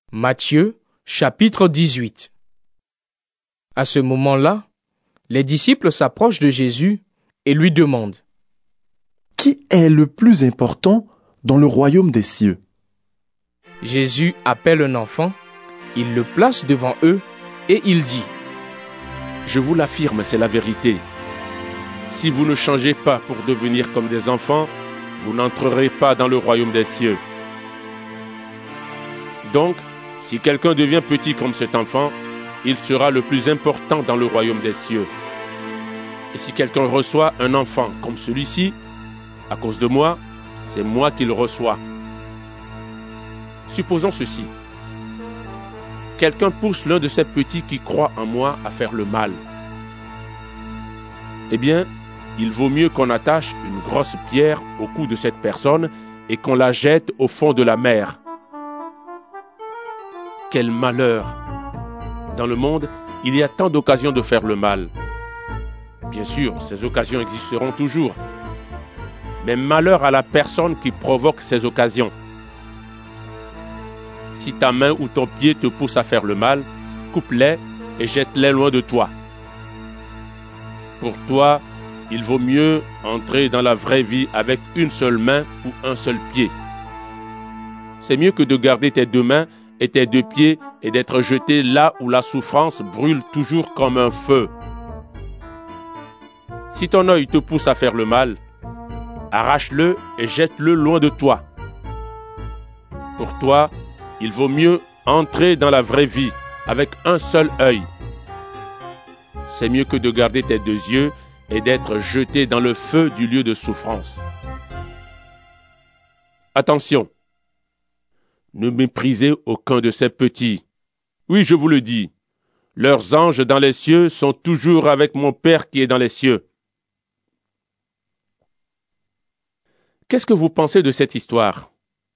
Matthieu, chapitre 18. À ce moment-là, les disciples s'approchent de Jésus et lui demandent: Qui est le plus important dans le royaume des cieux? Jésus appelle un enfant, il le place devant eux et il dit: Je vous l'affirme, c'est la vérité. Si vous ne changez pas pour devenir comme des enfants, vous n'entrerez pas dans le royaume des cieux. Donc, si quelqu'un devient petit comme cet enfant, il sera le plus important dans le royaume des cieux. Et si quelqu'un reçoit un enfant comme celui-ci, à cause de moi, c'est moi qui le reçois. Supposons ceci. Quelqu'un pousse l'un de ces petits qui croient en moi à faire le mal. Eh bien, il vaut mieux qu'on attache une grosse pierre au cou de cette personne et qu'on la jette au fond de la mer. Quel malheur! Dans le monde, il y a tant d'occasions de faire le mal. Bien sûr, ces occasions existeront toujours. Mais malheur à la personne qui provoque ces occasions. Si ta main ou ton pied te pousse à faire le mal, coupe-les et jette-les loin de toi. Pour toi, il vaut mieux entrer dans la vraie vie avec une seule main ou un seul pied. C'est mieux que de garder tes deux mains et tes deux pieds et d'être jeté là où la souffrance brûle toujours comme un feu. Si ton œil te pousse à faire le mal, arrache-le et jette-le loin de toi. Pour toi, il vaut mieux entrer dans la vraie vie avec un seul œil. C'est mieux que de garder tes deux yeux et d'être jeté dans le feu du lieu de souffrance. Attention! Ne méprisez aucun de ces petits. Oui, je vous le dis, leurs anges dans les cieux sont toujours avec mon Père qui est dans les cieux. Qu'est-ce que vous pensez de cette histoire?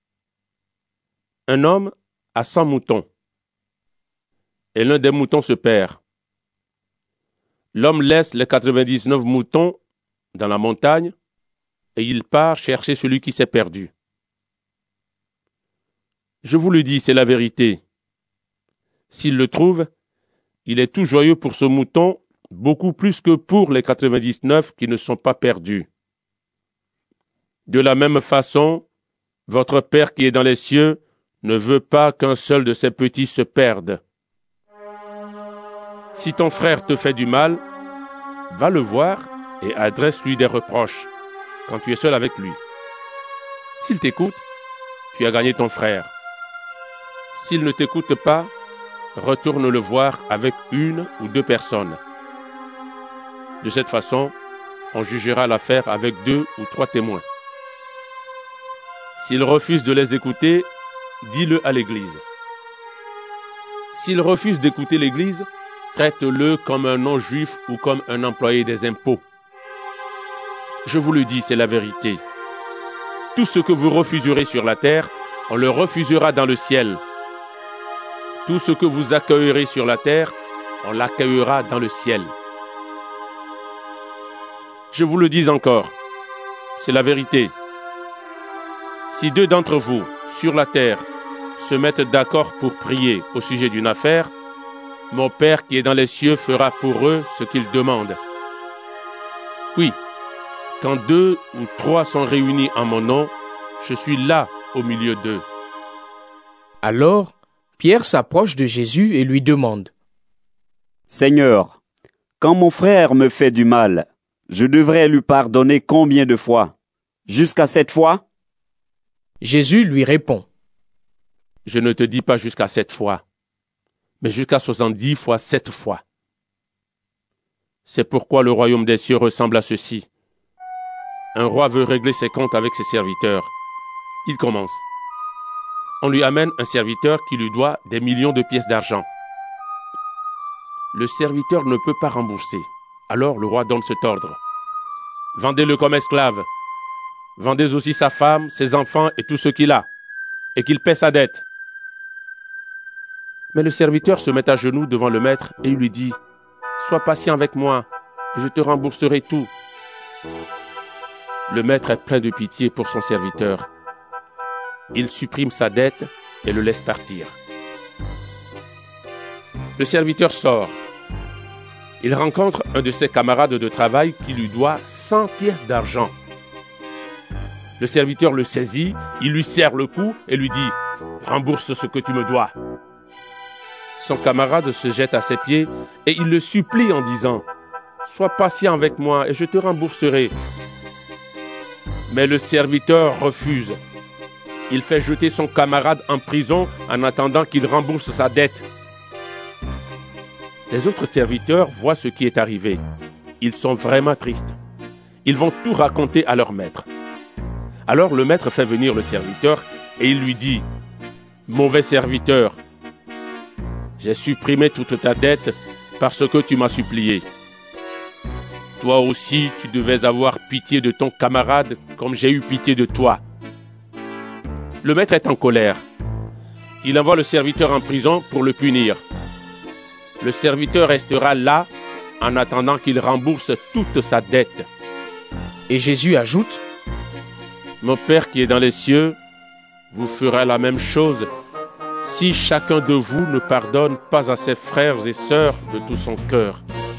Un homme a 100 moutons, et l'un des moutons se perd. L'homme laisse les 99 moutons dans la montagne, et il part chercher celui qui s'est perdu. Je vous le dis, c'est la vérité. S'il le trouve, il est tout joyeux pour ce mouton, beaucoup plus que pour les 99 qui ne sont pas perdus. De la même façon, votre Père qui est dans les cieux ne veut pas qu'un seul de ses petits se perde. Si ton frère te fait du mal, va le voir et adresse-lui des reproches quand tu es seul avec lui. S'il t'écoute, tu as gagné ton frère. S'il ne t'écoute pas, retourne le voir avec une ou deux personnes. De cette façon, on jugera l'affaire avec 2 ou 3 témoins. S'il refuse de les écouter, dis-le à l'Église. S'il refuse d'écouter l'Église, traite-le comme un non-juif ou comme un employé des impôts. Je vous le dis, c'est la vérité. Tout ce que vous refuserez sur la terre, on le refusera dans le ciel. Tout ce que vous accueillerez sur la terre, on l'accueillera dans le ciel. Je vous le dis encore, c'est la vérité. Si 2 d'entre vous, sur la terre, se mettent d'accord pour prier au sujet d'une affaire, mon Père qui est dans les cieux fera pour eux ce qu'ils demandent. Oui, quand 2 ou 3 sont réunis en mon nom, je suis là au milieu d'eux. Alors, Pierre s'approche de Jésus et lui demande: Seigneur, quand mon frère me fait du mal, je devrais lui pardonner combien de fois? Jusqu'à 7 fois? Jésus lui répond: Je ne te dis pas jusqu'à 7 fois, mais jusqu'à 70 fois 7 fois. C'est pourquoi le royaume des cieux ressemble à ceci. Un roi veut régler ses comptes avec ses serviteurs. Il commence. On lui amène un serviteur qui lui doit des millions de pièces d'argent. Le serviteur ne peut pas rembourser. Alors le roi donne cet ordre: vendez-le comme esclave. Vendez aussi sa femme, ses enfants et tout ce qu'il a, et qu'il paie sa dette. Mais le serviteur se met à genoux devant le maître et il lui dit: sois patient avec moi, et je te rembourserai tout. Le maître est plein de pitié pour son serviteur. Il supprime sa dette et le laisse partir. Le serviteur sort. Il rencontre un de ses camarades de travail qui lui doit 100 pièces d'argent. Le serviteur le saisit, il lui serre le cou et lui dit « Rembourse ce que tu me dois ». Son camarade se jette à ses pieds et il le supplie en disant « Sois patient avec moi et je te rembourserai ». Mais le serviteur refuse. Il fait jeter son camarade en prison en attendant qu'il rembourse sa dette. Les autres serviteurs voient ce qui est arrivé. Ils sont vraiment tristes. Ils vont tout raconter à leur maître. Alors le maître fait venir le serviteur et il lui dit « Mauvais serviteur, j'ai supprimé toute ta dette parce que tu m'as supplié. Toi aussi, tu devais avoir pitié de ton camarade comme j'ai eu pitié de toi. » Le maître est en colère. Il envoie le serviteur en prison pour le punir. Le serviteur restera là en attendant qu'il rembourse toute sa dette. Et Jésus ajoute, Mon Père qui est dans les cieux vous fera la même chose si chacun de vous ne pardonne pas à ses frères et sœurs de tout son cœur.